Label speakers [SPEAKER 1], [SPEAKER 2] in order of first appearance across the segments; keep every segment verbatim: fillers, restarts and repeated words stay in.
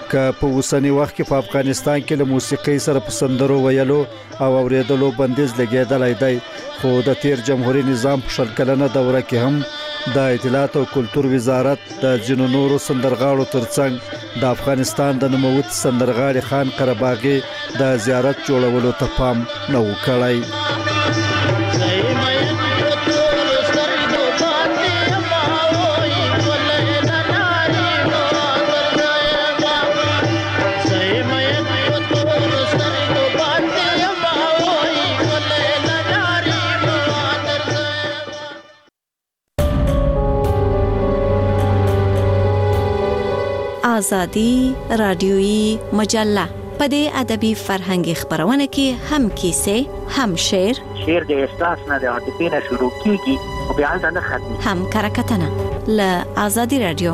[SPEAKER 1] که په اوسنی وخت کې په افغانستان کې له موسیقي سره په سندرو ویلو او اوریدلو بندیز لګیدلای دی، خو د تیر جمهوریت نظام په شل کلنه دوره کې هم د اطلاعات او کلتور وزارت د جنو نورو سندرغاړو ترڅنګ د افغانستان د نوموت سندرغاړي خان قرباغي د زیارت جوړولو ته پام نه وکړای.
[SPEAKER 2] آزادی رادیویی مجله په دې ادبي فرهنګي خبرونه کې هم کیسې، هم شعر
[SPEAKER 3] شعر د احساس نه د عاطفې نه شروع کیږي او بیا ځنه ختمي،
[SPEAKER 2] هم کرکټنه له آزادی رادیو.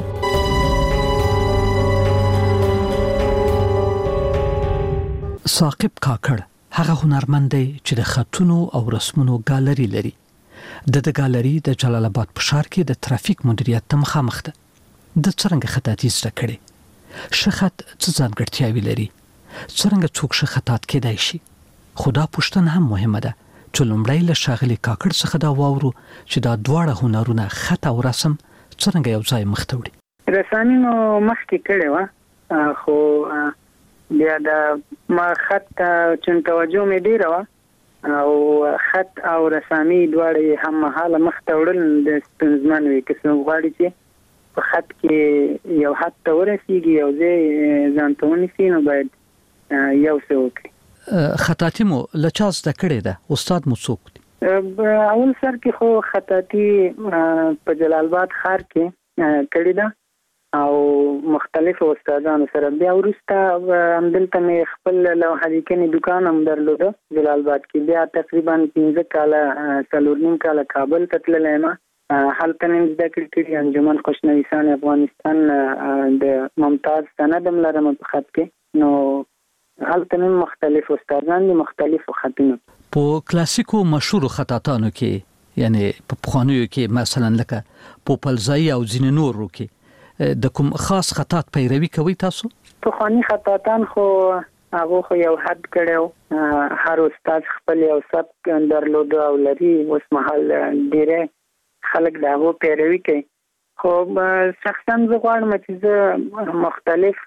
[SPEAKER 4] ثاقب کاکړ هغه هنرمند دی چې د خطونو او رسمونو ګالري لري. د د ګالري د جلال آباد په ښار کې د ترافیک مدیریت ته مخامخ ده. د څرنګه خطاطي زده کړي، شخط څه ځانګړتیاوې لري، څرنګه څوک شخطات کېدای شي. خدا پوښتنه هم مهمه ده چې لومړی له ښاغلي کاکړ څخه دا واورو چې دا دواړه هنرونه خط او رسم څرنګه یو ځای مخ ته وړي.
[SPEAKER 5] رسامي مو مخکې کړې وه، خو بیا د ما خط چې توجه مې ډېره وه او خط او رسامي دواړه هم مهاله مخ ته وړل د ستونزمن وي. که څوک غواړي چې په خط کې یو حد ته ورسیږي او زه ځان ته ونیسي نو باید یو څه وکړي.
[SPEAKER 4] خطاطي مو له چا زده کړې ده؟ استاد مو څوک دی؟
[SPEAKER 5] اول سر کې خو خطاطي په جلال آباد ښار کې کړې ده او مختلفو استادانو سره. بیا وروسته همدلته مې خپل لوحه لیکنې دکان هم درلوده جلال آباد کې. بیا تقریبا پنځه کاله څلور نیم کاله کابل ته تللی یم. هلته مې زده کړې کړي انجمن خوشنویسان افغانستان د ممتاز سند هم لرم په خط کې. نو هلته مې مختلف استادان دي مختلفو خطونو.
[SPEAKER 4] په کلاسیکو مشهور خطاطانو کې یعنی په پخوانیو کې مثلا لکه پوپلزای او ځینې نورو کې د کوم خاص خطاط پیروي کوي تاسو؟
[SPEAKER 5] پخوانی خطاطان خو هغه خو یو حد کړو، هر استاد خپل یو سبک درلوده او لري. اوس مهال ډېره خلک دا وو پیروي کوي، خو شخصا زه غواړم چې زه مختلف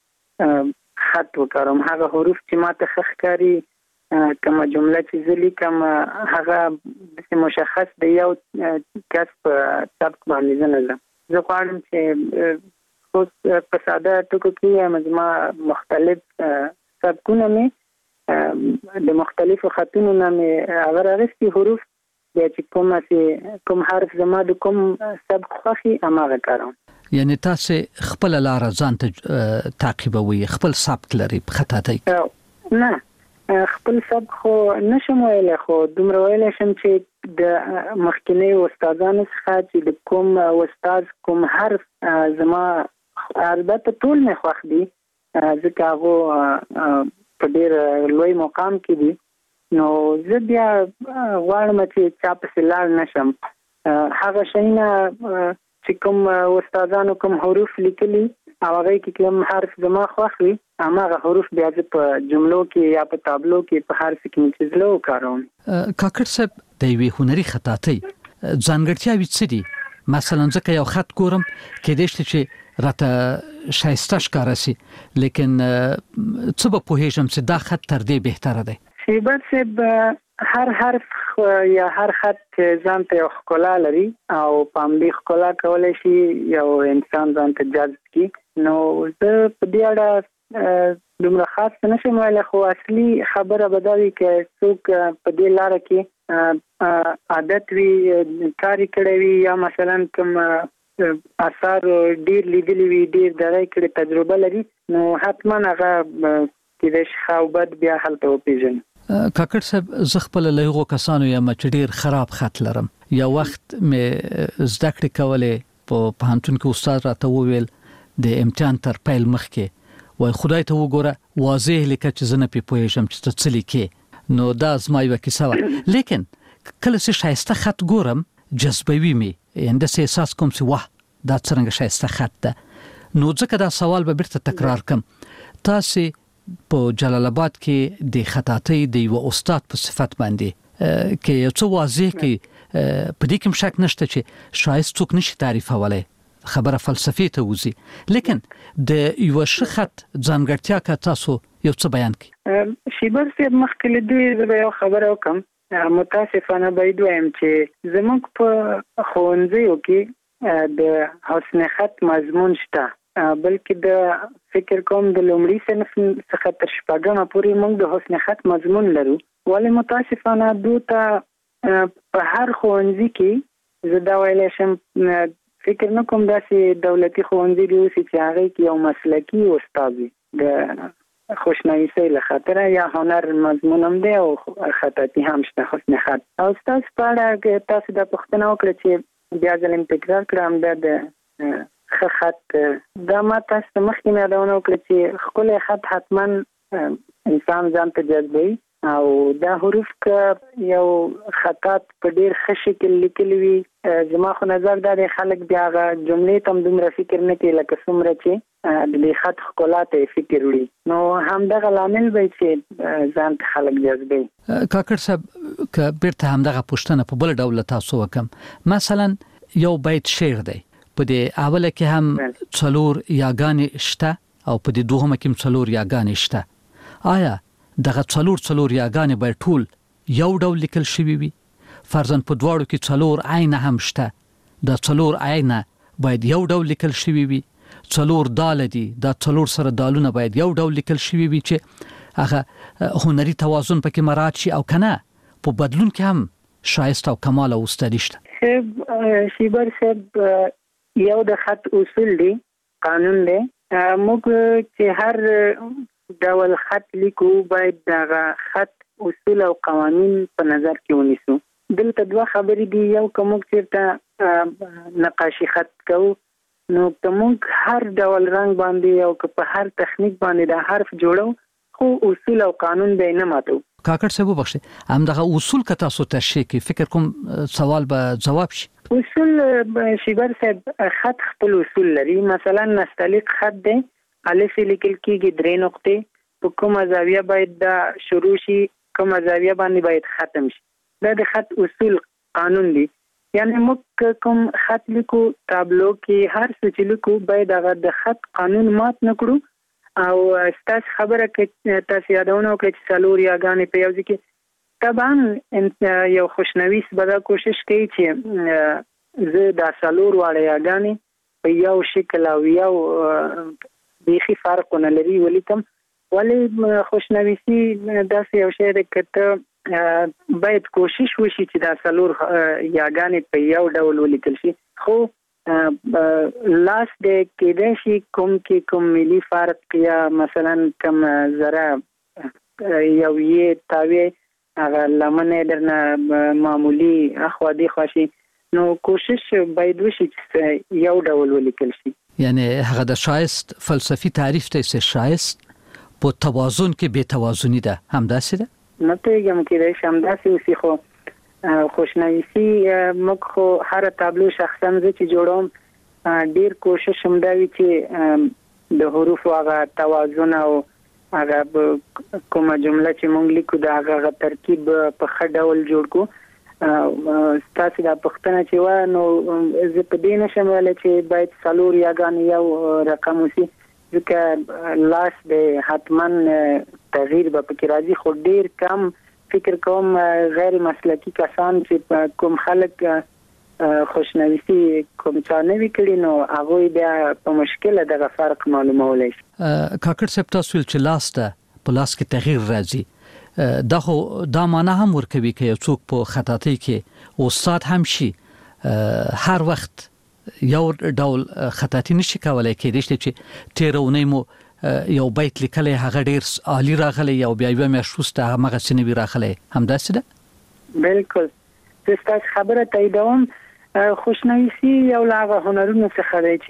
[SPEAKER 5] خط وکړم. هغه حروف چې ماته ښه ښکاري، کومه جمله چې زه لیکم هغه داسې مشخص د یو کس په سبک باندې زه نه ځم. زه غواړم چې اوس په ساده ټکو کې زما مختلف سبکونه مې د مختلفو خطونو نه مې هغه راغستي حروف، بیا چې کومه چې کوم حرف زما د کوم سبک خوښي هماغه کاروم.
[SPEAKER 4] یعنی تاسو خپل لار ځان ته تعقیبوي، خپل سبک لري په خطاطۍ؟
[SPEAKER 5] نه خپل سبک خو نشم ویلی، خو دومره ویلی شم چې د مخکینی استادانو څخه چې د کوم استاد کوم حرف زما البته ټول مې خوښ دي ځکه هغه په ډېر لوی مقام کې دي. نو زه بیا غواړم چې چا پسې لاړ نشم. هغه شیونه چې کوم استادانو کوم حروف لیکلي او هغه کې کوم حرف زما خوښ وي هماغه حروف بیا په جملو کې یا په تابلو کې په هر څه کې چې زه وکاروم.
[SPEAKER 4] کاکړ صاحب د یوې هنري خطاطۍ ځانګړتیاوې څه دي؟ مثلا ځکه یو خط ګورم کېدای شي چې راته ښایسته ښکاره سي، لیکن څه به پوهېږم چې دا خط تر دې بهتره دی.
[SPEAKER 5] شیبت صاحب هر حرف یا هر خط ځان ته یو ښکلا لري او په همدې ښکلا کولی شي یو انسان ځان ته جذب کړي. نو زه په دې اړه دومره خاص نشم ویلی، خو اصلي خبره به دا وي که څوک په دې لاره کې عادت وي، کار یې کړی وي، یا مثلا کوم اثار ډېر لیدلی وي، ډېر دړی کړی تجربه لري، نو حتما هغه کېدای شي ښه او بد بیا هلته وپېژني.
[SPEAKER 4] کاکړ صاحب زه خپل له هغو کسانو یم چې ډېر خراب خط لرم. یو وخت مې زده کړې کولې، په پوهنتون کې استاد راته وویل د امتحان تر پیل مخکې وای خدای ته وګوره واضح لیکه چې زه نه پې پوهېږم چې ته څه لیکې. نو دا زما یوه کیسه وه. لیکن کله چې ښایسته خط ګورم جذبوي مې، یعنې داسې احساس کوم چې واه دا څرنګه ښایسته خط ده. نو ځکه دا سوال به بیرته تکرار کم. تاسو په جلال آباد کې د خطاطۍ د یو استاد په صفت باندې کې یو څه واضح کې په دې کې شک نشته چې شایست څوک نشي تعریفولای، خبره فلسفي ته وځي، لیکن د یو شخص ځانګړتیا کا تاسو یو څه بیان کړئ.
[SPEAKER 5] شیبر صاحب مخکې له دې زه یو خبره وکم. متاسفانه باید وایم چې زموږ په ښوونځیو کې د حسن خط مضمون شته، بلکې د فکر کوم د لومړي صنف څخه تر شپږمه پورې موږ د حسن خط مضمون لرو. ولې متاسفانه دوته په هر ښوونځي کې زه دا ویلی شم، فکر نه کوم داسې دولتي ښوونځي دي اوسي چې هغې کې یو مسلکي استاد وي د خوشنویسۍ له خاطره، یا هنر مضمون هم دی او خطاطي هم شته، حسن خط. او ستاسو په اړه تاسو دا پوښتنه وکړه چې بیا ځل تکرار کړم، دا د ښه خط دا ما تاسو ته مخکې مې یادونه وکړه چې ښکلی خط حتما انسان ځان ته جذبوي، او دا حروف که یو خطاط په ډېر ښه شکل لیکلي وي، زما خو نظر دا دی خلک بیا هغه جملې ته هم دومره فکر نه کوي لکه څومره چې د دې خط ښکلا ته فکر وړي. نو همدغه لامل به چې ځان ته خلک جذبوي.
[SPEAKER 4] کاکړ صاحب که بیرته همدغه پوښتنه په بل ډول تاسو وکم، مثلا یو بیت شعر دی، په دې اوله کې هم څلور یاګانې شته او په دې دوهمه کې هم څلور یاګانې شته. آیا دغه څلور څلور یاګانې باید ټول یو ډول لیکل شوي وي؟ فرضاً په دواړو کې څلور عینه هم شته، دا څلور عینه باید یو ډول لیکل شوي وي. څلور داله دي، دا څلور سره دالونه باید یو ډول لیکل شوي وي چې هغه هنري توازن پکې مراعات شي، او کنه په بدلون کې هم شایست او کمال او استادي شته.
[SPEAKER 5] شیبر صاحب یو د خط اصول دی، قانون دی. موږ چې هر ډول خط لیکو باید دغه خط اصول او قوانین په نظر کې ونیسو. دلته دوه خبرې دي، یو که موږ چېرته نقاشي خط کوو نو که موږ هر ډول رنګ باندې او که په هر تخنیک باندې د حرف جوړو، خو اصول او قانون به نه ماتو.
[SPEAKER 4] کاکړ صاحب وبخښئ، همدغه اصول که تاسو تشریح کړئ، فکر کوم سوال به جواب شي.
[SPEAKER 5] اصول شیبر صاحب خط خپل اصول لري. مثلا نستعلیق خط دی، الف لیکل کېږي درې نقطې، په کومه زاویه باید دا شروع شي، کومه زاویه باندې باید ختم شي. دا د خط اصول قانون دی. یعنی موږ کوم خط لیکو تابلو کې هر څه چې لیکو باید هغه د خط قانون مات نه کړو. او ستاسو خبره کې تاسو یادونه وکړئ چې څلور یاګانې په یو ځای کې، طبعا یو خوشنویس به دا کوشش کوي چې زه دا څلور واړه یاګانې په یو شکل او یو بیخي فرقونه لري ولیکم. ولې خوشنویسي داسې یو شی دی که ته باید کوشش وشي چې دا څلور یاګانې په یو ډول ولیکل شي، خو لاس د کېدای شي کوم کې کوم ملي فرق یا مثلا کوم ذره یو یې تاوی هغه لمنې درنه معمولی اخوا دی خوا شي، نو کوشش باید وشي چې یو ډول ولیکل شي.
[SPEAKER 4] یعنی هغه د شایست فلسفي تعریف ته چې شایست په توازن کې بې توازنی ده، همداسې ده؟
[SPEAKER 5] نه پوهېږم کېدای شي همداسې اوسي، خو خوشنویسي موږ خو هره تابلو شخصا زه چې جوړوم ډېر کوشش هم دا وي چې د حروفو هغه توازن او هغه کومه جمله چې موږ لیکو د هغه ترکیب په ښه ډول جوړ کړو. ستاسو دا پوښتنه چې وه نو زه په دې نشم ویلی چې باید څلور یاګانې یو رقم اوسي، ځکه لاس د حتما تغییر به پکې راځي، خو ډېر کم فکر کوم غیر مسلکی کسان چې کوم خلک خوشنویسي کوم چا نه وي کړي نو هغوی بیا په مشکله دغه فرق معلومولی شي.
[SPEAKER 4] کاکړ صاحب تاسو ویل چې لاس ته په لاس کې تغییر راځي، دا خو دا معنا هم ورکوي که یو څوک په خطاطۍ کې استاد هم شي هر وخت یو ډول خطاطي نشي کولای، کېدای شي چې تېره اونۍ مو یو بیت لیکلی هغه ډېر عالي راغلی او بیا یوه میاشت وروسته همغسې نه وي راغلی، همداسې ده؟
[SPEAKER 5] بلکل، زه ستاسو خبره تاییدوم. خوشنویسي یو له هغه هنرونو څخه دی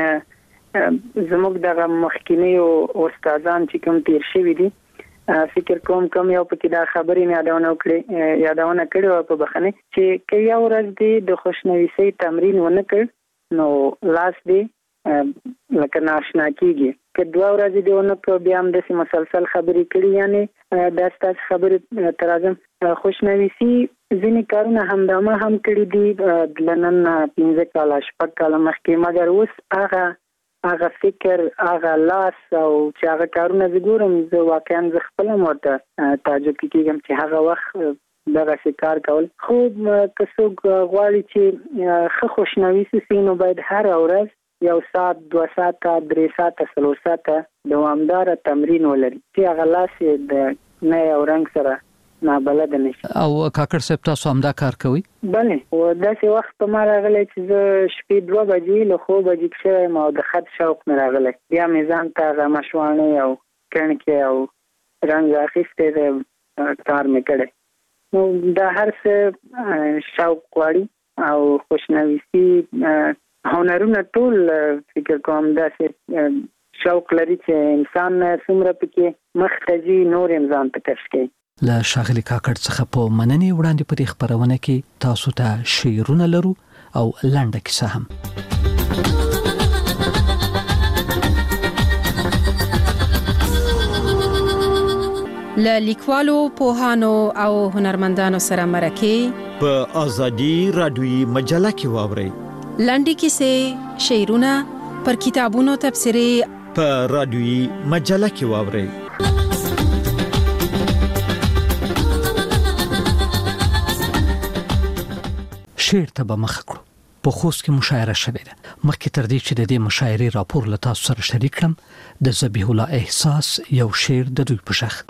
[SPEAKER 5] چې زموږ دغه مخکینیو استادان چې کوم تېر شوي دي، فکر کوم کوم یو پکې دا خبرې مې یادونه وکړې یادونه کړې وه په بخښنې چې که یو ورځ دې د خوشنویسۍ تمرین ونه کړ نو لاس دې لکه ناشنا کیږي. که دوه ورځې دیونه په بیا هم داسې مسلسل خبرې کړي، یعنی دا ستاسو خبرې تر اعظم خوشنویسي ځینې کارونه همدامه هم کړي دي لنن پنځه کاله شپږ کاله مخکې، مګر اوس هغه هغه فکر هغه لاس او چې هغه کارونه زه ګورم، زه واقعا زه خپل هم ورته تعجب کېږم چې هغه وخت دغسې کار کول. خو که څوک غواړي چې ښه خوشنویس اوسي نو باید هره ورځ یو ساعت دوه ساعته درې ساعته څلور ساعته دوامداره تمرین ولري چې هغه لاس یې د نی او رنګ سره نابلده نشي.
[SPEAKER 4] او کاکړ صاحب تاسو هم دا کار کوئ؟
[SPEAKER 5] بله، و داسې وخت په ما راغلی چې زه شپې دوه بجې له خوبه جګ شوی یم او د خط شوق مې راغلی، بیا مې ځان ته هغه مشواڼې او کڼکې او رنګ اخیستی دی، کار مې کړی. نو دا هر څه شوق غواړي او خوشنویسي هنرونه ټول فکر کوم داسې شوق لري چې انسان څومره پکې مخته ځي نور یې ځان ته کش کوي.
[SPEAKER 4] له ښاغلي کاکړ څخه په مننې وړاندې په دې خپرونه کې تاسو ته شعرونه لرو او لنډه کیسه هم.
[SPEAKER 6] له لیکوالو، پوهانو او هنرمندانو سره مرکه
[SPEAKER 7] په آزادي رادیوي مجله کې واورئ.
[SPEAKER 6] لنډې کیسې، شعرونه، پر کتابونو تبصرې
[SPEAKER 7] په رادیوي مجله کې واورئ.
[SPEAKER 4] شعر ته به مخ کړو. په خوست کې مشاعره شوې ده. مخکې تر دې چې د دې مشاعرې راپور له تاسو سره شریک کړم، د ذبیح الله احساس یو شعر د دوی په شخ.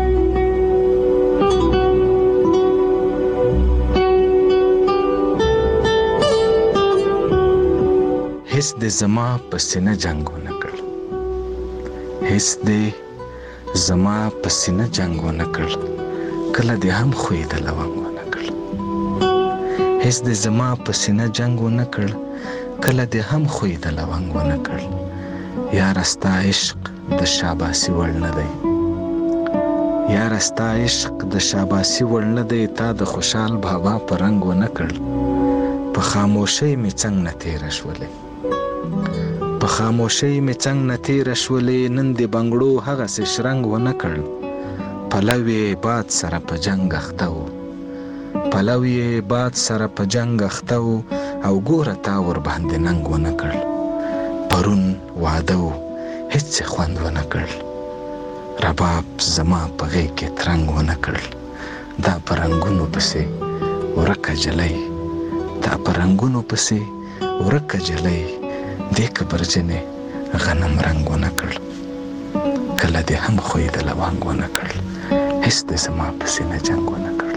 [SPEAKER 8] هیڅ د زما په سینه جنگونه کړ، هیڅ د زما په سینه جنگونه کړ، کله دې هم خوې د لونګونه کړ. هیڅ د زما په سینه جنگونه کړ، کله دې هم خوې د لونګونه کړ. یار ستا عشق د شاباسي وړ نه دی، یار ستا عشق د شاباسي وړ نه دی. تا د خوشحال بابا په رنګ ونه کړ، په خاموشۍ مې څنګ نه تیره شولې، په خاموشۍ مې څنګ نه تیره شولې. نن د بنګړو هغسې شرنګ ونه کړ، پلو یې باد سره په جنګ اخته و، پلو یې باد سره په جنګ اخته و، او ګوره تا ور باندې ننګ ونه کړ. پرون واده و هیڅ خوند ونه کړ، رباب زما په غېږ کې ترنګ ونه کړ. دا په رنګونو پسې ورکه جلۍ، دا په رنګونو پسې ورکه جلۍ، دې کبرجنې غنم رنګ ونه کړ، کله دې هم خوې د لونګ ونه کړ. هیڅ د زما په سینه جنګ ونه کړ.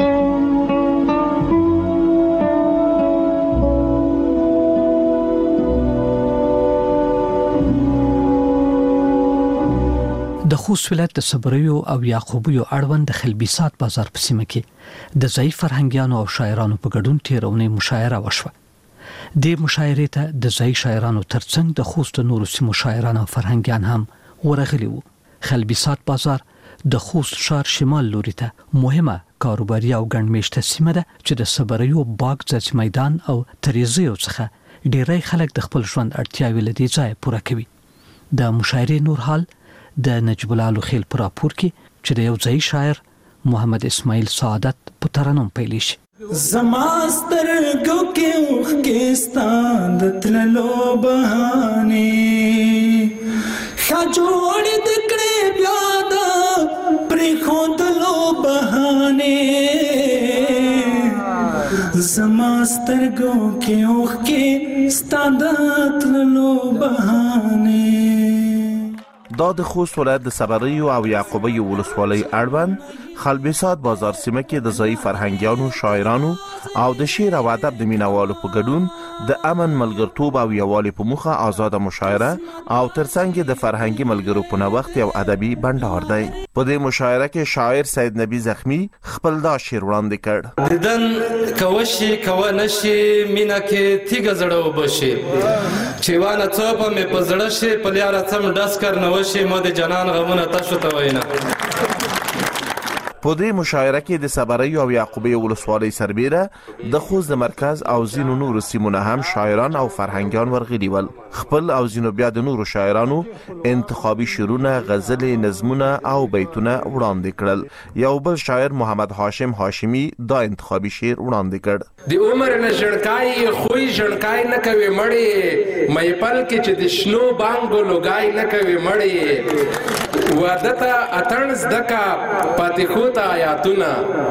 [SPEAKER 4] د خوست ولایت د صبریو او یعقوبیو اړوند د خلبیسات بازار په سیمه کې د ضعیف فرهنګیانو او شاعرانو په ګډون تیرونې مشاعره وشوه. د مشاعرې ته د ضعیف شاعرانو ترڅنګ د خوست نورو سیمو شاعران او فرهنګیان هم ورغلي وو. خلبیسات بازار د خوست ښار شمال لوري ته مهمه کاروباري او ګڼمېشته سیمه ده چې د صبریو باغ ځاځي میدان او تریزیو څخه ډېری خلک د خپل ژوند اړتیاوې له دې ځایه پوره کوي. د مشاعرې نور حال د نجیب الله لوخیل پر راپور کې چې د یو ځای شاعر محمد اسماعیل سعادت په ترنم پیل شي.
[SPEAKER 9] زما سترګو کې اوښ کې ستاند تللو بهانې ښه جوړې د کړې بیا د پرېښودلو بهانې زما سترګو کې اوښ کې ستاند تللو بهانې.
[SPEAKER 10] دا د خوست ولایت د صبریو او یعقوبیو ولسوالۍ اړوند خلبیسات بازار سیمه کې د ځایی فرهنګیانو، شاعرانو او د شعر او ادب د مینوالو په ګډون د امن، ملګرتوب او یووالي په موخه آزاده مشاعره او ترڅنګ د فرهنګي ملګرو په نوښت یو ادبي بندر دی. په دې مشاعره کې شاعر سید نبی زخمی خپل دا شعر وړاندې کړ.
[SPEAKER 11] ددن کوشي کوانشي مینا کې تیګ زړه وبشي چېوانه څوپه مې په زړه شي په لیاره څم ډس کر نه وشي مو د جنان غمونه تاسو ته وینا.
[SPEAKER 10] په دې مشاعره کې د صبري او یعقوبی ولسوالۍ سربېره د خوست د مرکز او ځینو نورو سیمو نه هم شاعران او فرهنګیان ورغلي ول. خپل او ځینو بیا د نورو شاعرانو انتخابي شعرونه، غزلې، نظمونه او بیتونه وړاندې کړل. یو بل شاعر محمد هاشم هاشمی دا انتخابي شعر وړاندې کړ.
[SPEAKER 11] د عمر نه ژړکای خوې ژړکای نه کوي مړې، مې پل کې چې د شنو بانګو لوګای نه کوي مړې، واده ته اتڼ زده کا پاتې خو ته آیاتونه،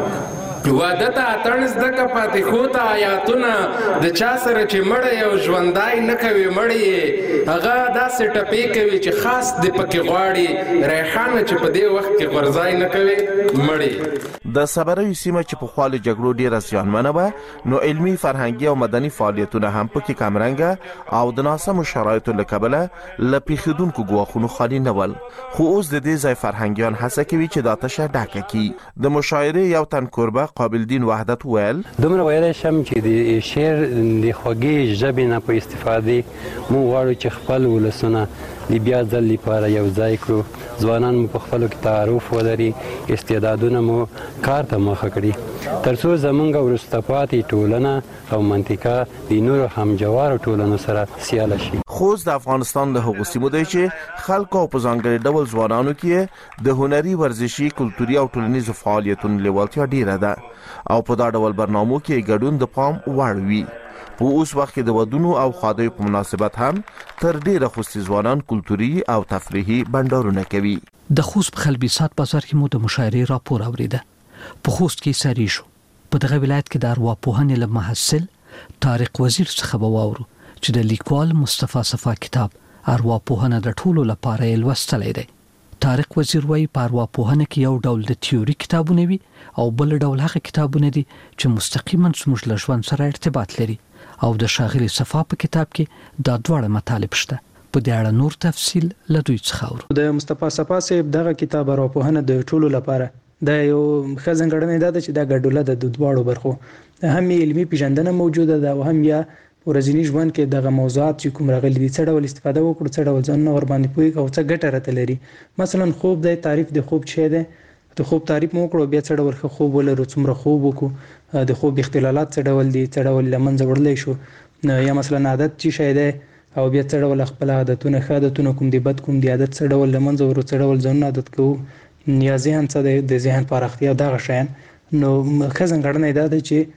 [SPEAKER 11] واده ته اتڼ زده کا پاتې خو ته آیاتونه، د چا سره چې مړی او ژوندای نه کوي مړی، هغه داسې ټپې کوي چې خاص د پکې غواړي، ریحانه چې په دې وخت کې غورځای نه کوي مړی.
[SPEAKER 10] د صبري سیمه چې په خپل جګړو ډیره زیانمنه وه، نو علمي، فرهنګي او مدني فعالیتونه هم پکې کمرنګه او د ناسمو شرایطو له کبله له پیښیدونکو ګواښونو خالي نه ول. خو اوس د دې ځای فرهنګیان هڅه کوي چې دا تشه ډکه کړي. د مشاعرې یو تن کوربه قابل دین وحدت ویل:
[SPEAKER 12] دومره ویلی شم چې د شعر د خوږې ژبې نه په استفادې موږ غواړو چې خپل ولسونه د بیا ځل لپاره یو ځای کړو، ځوانان مو په خپلو کې تعارف ولري، استعدادونه مو کار ته مخه کړي، تر څو زموږ وروسته پاتې ټولنه او منطقه د نورو همجوارو ټولنو سره سیاله شي.
[SPEAKER 10] خوست د افغانستان له هغو سیمو دی چې خلکو او په ځانګړي ډول ځوانانو کې د هنري، ورزشي، کلتوري او ټولنیزو فعالیتونو لیوالتیا ډیره ده او په دا ډول برنامو کې ګډون د پام وړ وي. په اوس وخت کې د ودونو او خادیو په مناسبت هم تر ډیره خوستي ځوانان کلتوري او تفریحي بندرونه کوي.
[SPEAKER 4] د خوست په خلبیسات بازار کې مو د مشاعرې راپور اوریده. په خوست کې ساری شو. په دغه ولایت کې د ارواپوهنې له محصل طارق وزیر څخه وواورو چې د لیکوال مصطفی صفا کتاب ارواپوهنه د ټولو لپاره یې لوستلی دی. طارق وزیر وايي په ارواپوهنه کې یو ډول د تیوري کتابونه وي او بل ډول هغه کتابونه دي چې مستقیما زموږ له ژوند سره ارتباط لري، او د شاغلي صفا په کتاب کې دا دواړه مطالب شته. په دې اړه نور تفصیل له دوی څخه اورو.
[SPEAKER 13] د مصطفی صفا صاحب دغه کتاب ارواپوهنه د ټولو لپاره دا یو ښه ځانګړنه ده چې دا ګډوله د دواړو برخو هم علمي پیژندنه موجوده ده او هم یا ورځنی ژوند کې دغه موضوعات چې کوم راغلي دي څه ډول استفاده وکړو، څه ډول ځان ور باندې پوي او څه ګټه راته لري. مثلا خوب د تعریف د خوب څه ده، د خوب تعریف مو کړو، بیا څه ډول خوب ولرو، څومره خوب وکړو، د خوب اختلالات څه ډول دي، څه ډول لمنځه وړلای شو، یا مثلا عادت چې شي ده او بیا څه ډول خپل عادتونه ښه عادتونه کوم دي، بد کوم دي، عادت څه ډول لمنځه ورو، څه ډول ځان عادت کوو، یا ذهن څه ده، د ذهن پراختیا دغه شیان. نو ښه ځانګړنه ده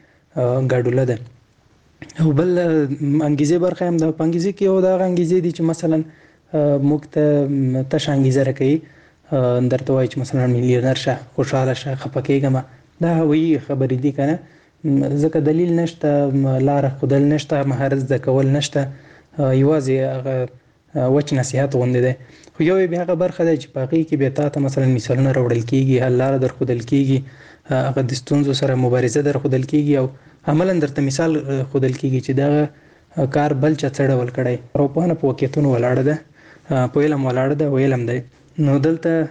[SPEAKER 13] چې ګډوله ده. او بل انګیزه برخه هم د انګیزه کې او د انګیزه دي چې مثلا موږ ته تش انګیزه راکړي، درته وایي چې مثلا میلیونر شه، خوشاله شه، خپکیږم، دا وی خبرې دي کنه، ځکه دلیل نشته، لار خودل نشته، مهارت زده کول نشته، یوازې هغه وچ نصيحت غوندې ده. خو یو بیا هغه برخه ده چې باقي کې به تاسو مثلا مثالونه راوړل کیږي، حل لار در خودل کیږي، هغه د ستونزو سره مبارزه در خودل کیږي او عملاً درته مثال خودل کیږي چې دا کار بل چا څه ډول کړی. روپانه په واقعیتونو ولاړه ده، په علم ولاړه ده، علم دی. نو دلته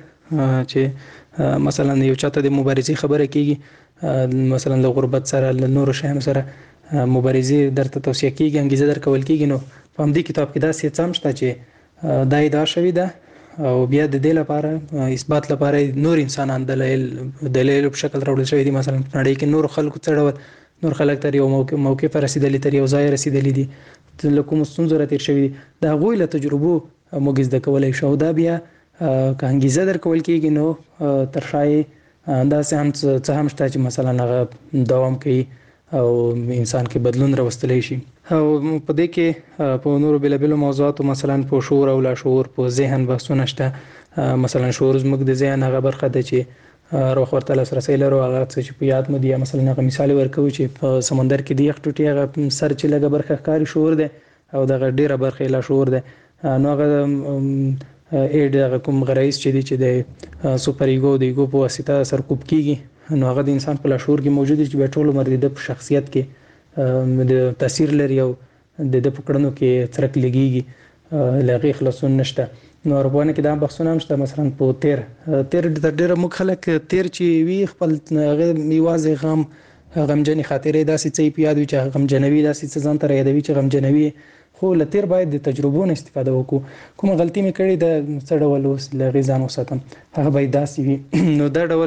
[SPEAKER 13] چې مثلا یو چاته د مبارزې خبره کیږي، مثلا د غربت سره، له نورو شیانو سره مبارزې درته توصیه کیږي، انګیزه درکول کیږي. نو په همدې کتاب کې داسې څه هم شته چې دا ادعا شوې ده او بیا د دې لپاره اثبات لپاره نور انسانان دلایل دلایل په شکل راوړل شوی دي. مثلا په نړۍ کې نور خلکو څه ډول نور خلک تر یو موقع موقع پر رسیدلی، تر یو ځای رسیدلی دي، له کوم ستونزو را تیر شوي دي، د هغوی له تجربو موږ زده کولی شو. دا بیا که انګیزه درکول کیږي نو تر شای داسې هم څه هم شته چې مثلا هغه دوام کوي او انسان کې بدلون راوستلی شي. او په دې کې په نورو بېلابېلو موضوعاتو مثلا په شعور او لاشعور، په ذهن بحثونه شته. مثلا شعور زموږ د ذهن هغه برخه ده چې روح ورته لاسرسی لرو، هغه څه چې په یاد مو دي. مثلا هغه مثال ورکوي چې په سمندر کې د یخ ټوټې هغه سر چې لږه برخه ښکاري شعور ده او دغه ډېره برخه لاشعور ده. نو هغه اېډ هغه کوم غرایز چې دي چې د سوپر ایګو د ایګو په واسطه سرکوب کیږي، نو هغه د انسان په لاشعور کې موجود دي چې بیا ټول عمر د شخصیت کې د تاثیر لري او د د پکړنو کې څرک لګيږي، لغې خلاصون نشته. نو اربونه کې دا بحثونه هم شته. مثلا په تیر تیر د ډېر مخ خلک تیر چې وی خپل هغه میوازه غم غمجنې خاطرې داسې څه پیاد وي چې غمجنوي، داسې څه ځان ته یادوي چې غمجنوي. خو لتیر باید د تجربو نه استفاده وکړو. کومه غلطي مې کړې د څه ډول اوس لغې ځان وساتم، هغه باید داسې وي. نو دا ډول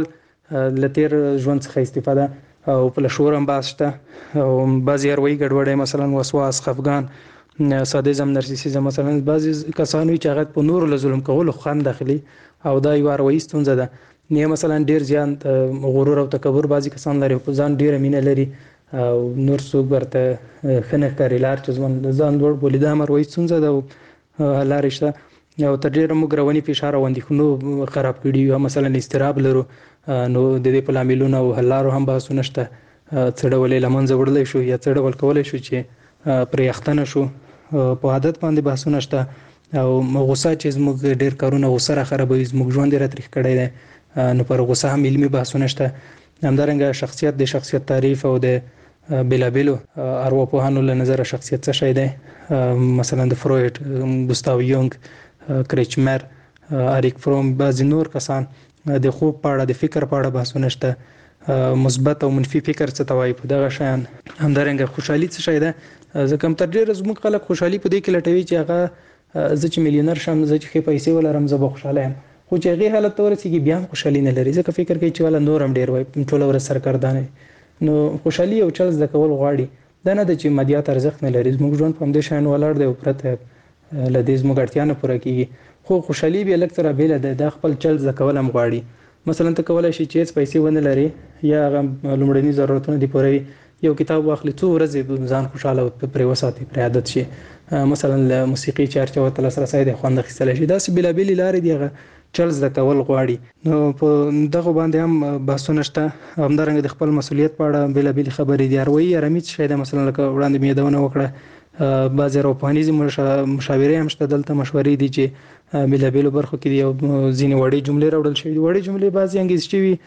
[SPEAKER 13] لتیر ژوند څخه استفاده او په لشور هم باسته او بعضی اروي ګډوډه مثلا وسواس خفګان سادیزم نرسیسیزم مثلا بعضی کسانو چې هغه په نور له ظلم کولو خان داخلي او دا یو اروي ستونزه ده نه مثلا ډیر زیان غرور او تکبر بعضی کسان لري په ځان ډیر مینه لري او نور څوک ورته خنه کوي لار چې ځان ځان ډور بولې دا اروي ستونزه ده لارې شته او تر ډیره موږ رواني فشار او اندېښنو خراب کړي او مثلا استراب لرو نو د دې په لاملونو او حلارو هم باسو نشته څه ډول لمنځه وړل شو یا څه ډول کولای شو چې پرې اختنه شو په عادت باندې باسو نشته او غوسه چې موږ ډیر کارونه غوسه خرابوي موږ ژوند را تاریخ کړی دی نو پر غوسه هم علمي باسو نشته همدارنګه شخصیت د شخصیت تعریف او د بلابلو ارواپوهانو له نظر شخصیت څه شی دی مثلا د فروید ګوستاو یونګ کریچمر اریک فروم بعض نور کسان د خوب پاړه د فکر پاړه بحثونه شته مثبت او منفي فکر څه توای په دغه شان همدارنګه خوشحالي څه شی ده ځکه هم تر ډیره زموږ خلک خوشحالي په دې کې لټوي چې هغه زه چې میلیونر شم زه چې پیسې ولرم زه به خوشاله یم خو چې هغه حالت ته ورسیږي بیا هم خوشحالي نه لري ځکه فکر کوي چې ولا نور هم ډیر وای ټول ور سرکردانه نو خوشحالي او چل د کول غواړي دا نه د چې مادیات ارزښت نه لري زموږ ژوند په دې شان ولاړ دی او پرته لدې زموږ اړتیا نه پوره کیږي خو خوشحالي به لکه تر بیل ده د خپل چل د کول هم غواړي مثلا ته کولای شي چې پیسې ونه لري یا لومړني ضرورتونه دی پوره یو کتاب واخلي څو ورځې ځان خوشاله او پرې وساتي پرې عادت شي مثلا موسیقي چارچه او تل سره ساده خوند خستل شي دا سبیل بیل لارې دیغه چلز د کول غواړي نو په دغه باندې هم بحثونه شته همدارنګه د خپل مسولیت په اړه بیل بیل خبرې دی اروي ارامي شه ده مثلا لکه وړاندې مې دونه وکړه بعض اروپانیزم مشاورې هم شته دلته مشورې دي چې بیل بیل برخو کې دی او ځینې وړي جملې راوړل شوی دي وړي جملې بعضی انګلیسي وي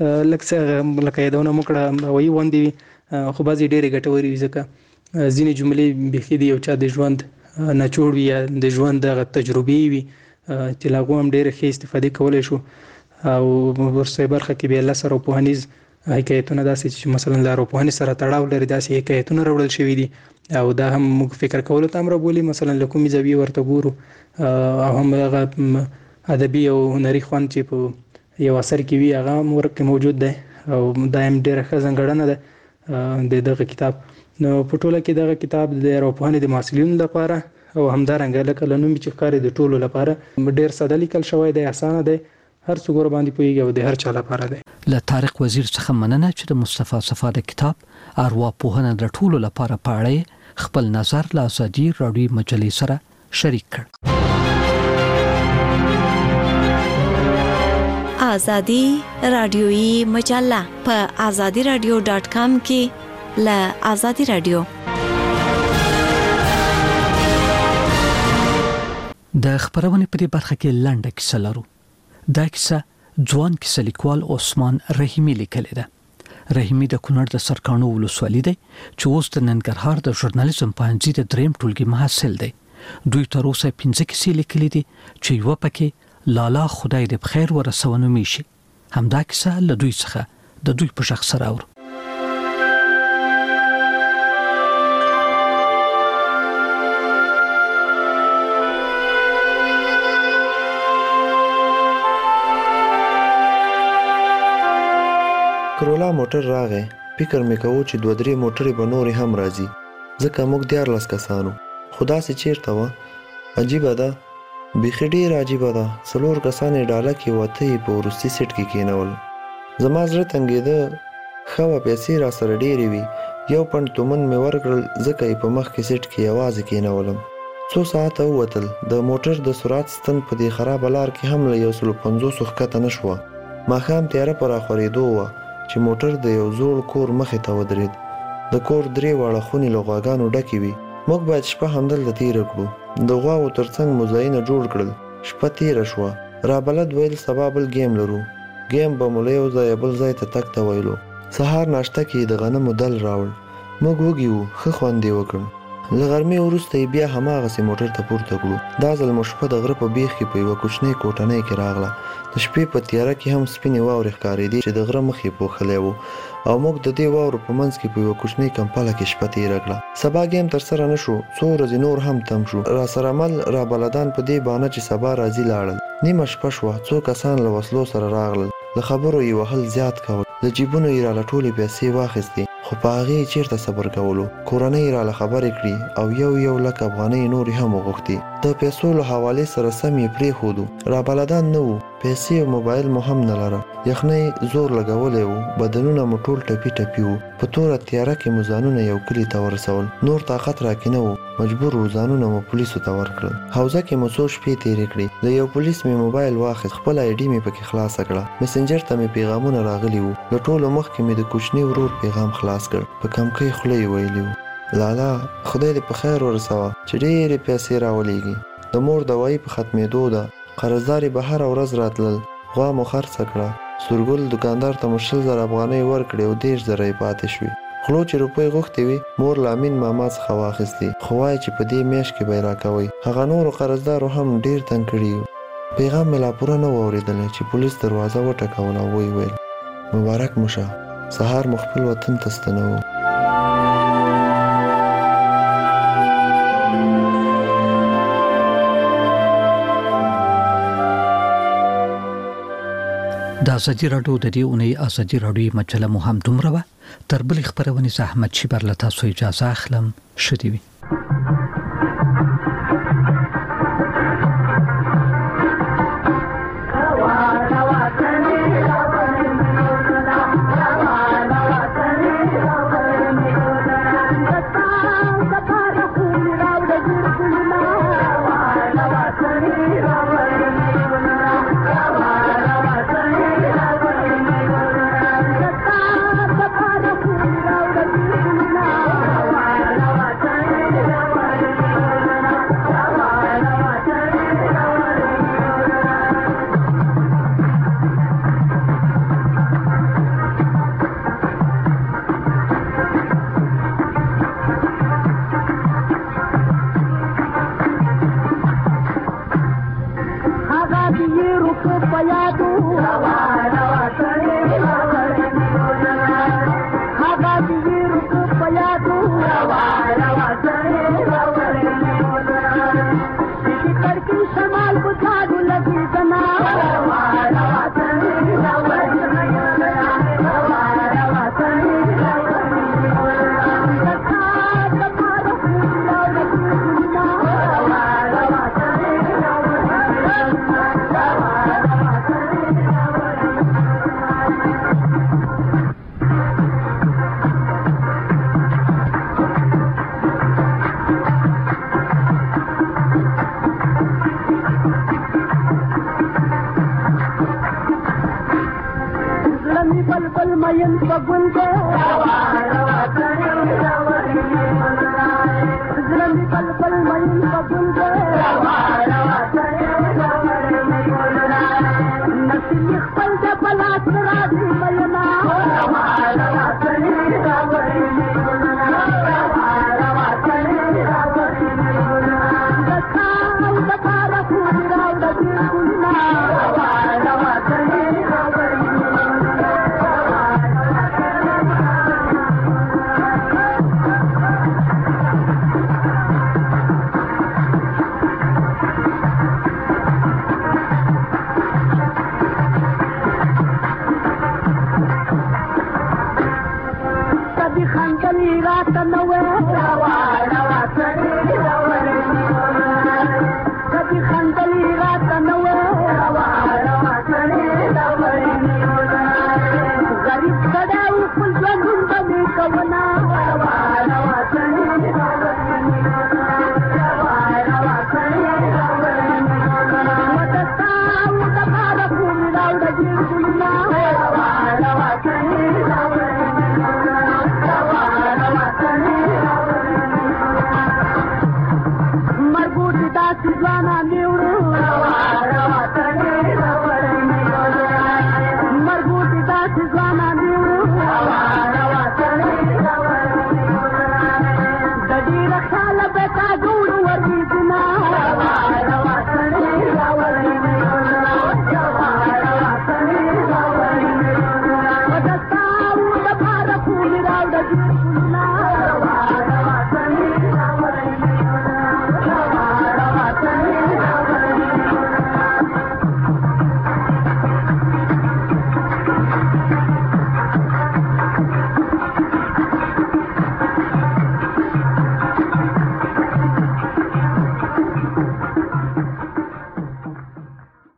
[SPEAKER 13] لکه لکه دونه مکړه وایي وندي خو بعضی ډېرې ګټورې ځکه ځینې جملې بخې دي او چا د ژوند نه جوړ وي یا د ژوند د تجربې وي چې لاغو هم ډېر ښه استفاده کولای شو او ورسې برخه کې به الله سره په هنيز حکایتونه داسې چې مثلا لارو په هنيز سره تړاو لري داسې حکایتونه راوړل شوی دي او دا هم موږ فکر کولو ته امر بولی مثلا لکومي زاویه ورته ګورو او هم هغه ادبي او هنري خوان چې په یو اثر کې وی هغه ورکه موجود دی او دایم ډېر ښه ځانګړنه ده د دغه کتاب نو په ټوله کې دغه کتاب د اروپاني د محصلینو لپاره او همدارنګه لکه لنوم چې ښکاري د ټولو لپاره ډېر ساده لیکل شوی دی اسانه دی هر څوک ور باندې پوهیږي او د هر چا لپاره دی
[SPEAKER 4] له طارق وزیر څخه مننه چې د مصطفی صفا د کتاب ارواپوهنه د ټولو لپاره پاړې خپل نظر له ازادي راډیو مجلې سره شریک کړ
[SPEAKER 2] ازادي راډیوي مجله په ازادي راډیو ډاټ کام کې له ازادي راډیو
[SPEAKER 4] د خبرونه په دې برخه کې لنډه کیسه لرو. دا کیسه ځوان کیسه لیکوال عثمان رحیمی لیکلې ده. رحیمی د کونړ د سرکانو ولسوالۍ دی چې اوس د ننګرهار د ژورنالیزم پوهنځي د دریم ټولګي محصل دی. دوی تر اوسه پنځه کیسې لیکلې دي چې یو پکې لالا خدای دې بخیر ورسونه میشي. همدا کیسه له دوی څخه د دوی په شخص سره اورو.
[SPEAKER 14] کرولا موټر راغی فکر مې کوو چې دوه درې موټرې به نورې هم راځي ځکه موږ دیارلس کسانو خدا سي چیرته وه عجیبه ده بیخي ډېر عجیبه ده څلور کسان یې ډاله کې وته یې په وروستي سیټ کې کېنول زما زړه تنګېده ښه وه پیسې راسره ډېرې وي یو پنډ تومن مې ورکړل ځکه یې په مخکې سیټ کې یوازې کېنولم څو ساعته ووتل د موټر د سرعت ستن په دې خرابه لار کې هم له یو سلو پنځوسو ښکته نه شوه ماښام تیاره په راخورېدو وه چې موټر د یو زوړ کور مخې ته ودرېد د کور درې واړه خونې له غواګانو ډکې وي موږ باید شپه همدلته تېره کړو د غواوو تر څنګ مو ځایونه جوړ کړل شپه تېره شوه رابلد ویل سبا بل ګیم لرو ګیم به مو له یو ځایه بل ځای ته تګ ته ویلو سهار ناشته کې د غنمو دل راوړ موږ وږي وو ښه خوند یې وکړ له غرمې وروسته یې بیا هماغسې موټر ته پورته کړو دا ځل مو شپه د غره په بیخ کې په یوه کوچنۍ کوټنۍ کې راغله د شپې په تیاره کې هم سپینې واورې ښکارېدې چې د غره مخ یې پوښلی و او موږ د دې واورو په منځ کې په یوه کوچنۍ کمپله کې شپه تېره کړه سبا ګیم ترسره نه شو څو ورځې نور هم تم شو راسره مل رابلدان په دې بانه چې سبا راځي لاړل نیمه شپه شوه څو کسان له وسلو سره راغلل له خبرو یې وهل زیات کول، له جیبونو یې راله ټولې پیسې واخیستې، خو په هغې یې چېرته صبر کولو. کورنۍ یې راله خبرې کړي او یو یو لک افغانۍ نورې هم وغوښتې. د پیسو له حوالې سره سم یې پرېښودو. رابلدان نه وو، پیسې او موبایل مو هم نه لره. یخنۍ زور لګولی وو، بدنونه مو ټول ټپي ټپي وو. په توره تیاره کې مو ځانونه یو کلي ته ورسول. نور طاقت راکې نه وو، مجبور وو ځانونه مو پولیسو ته ورکړل. حوزه کې مو څو شپې تېرې کړې. د یو پولیس مې موبایل واخیست، خپله آی ډي مې پکې خلاصه کړه. مسنجر ته مې پیغامونه راغلي وو. له ټولو مخکې مې د کوچني ورور پیغام خلاص کړ. په کمکۍ خوله یې ویلي وو: لالا خدای دې په خیر ورسوه چې ډېرې پیسې راولېږي. د مور دوايي په ختمېدو ده. قرضداري به هره ورځ راتلل. غوا مو خرڅه کړه. سورګل دکاندار ته مو شل زره افغانۍ ورکړې او دېرش زره یې پاتې شوې. خلو چې روپۍ غوښتې وي مور له امین ماما څخه واخیستې، خو وایي چې په دې میاشت کې به یې راکوئ. هغه نورو قرضدارو هم ډېر تنګ کړي وو. پیغام مې لا پوره نه و اورېدلی چې پولیس دروازه وټکوله او ویې ویل: مبارک مو شه، سهار مو خپل وطن ته ستنوو.
[SPEAKER 4] د ازادي راډیو د دې اونۍ ازادي راډیو مجله مو هم دومره وه. تر بلې خبرونې زه احمد شیبر له تاسو اجازه اخلم. ښه دې وي.
[SPEAKER 15] خندلی راته نو